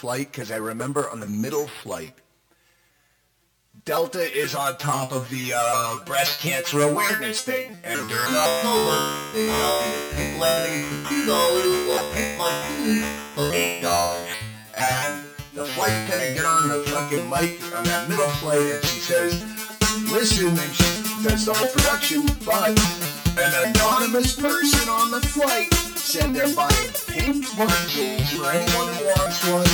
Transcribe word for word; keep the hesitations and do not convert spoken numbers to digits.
flight because I remember on the middle flight, Delta is on top of the uh, breast cancer awareness thing, and during October, they uh, people landing two dollars will pick my food for eight dollars. And the flight attendant get on the fucking mic on that middle flight, and she says, "Listen," and she does the whole production, but an anonymous person on the flight said they're buying pink monkeys for anyone who wants one.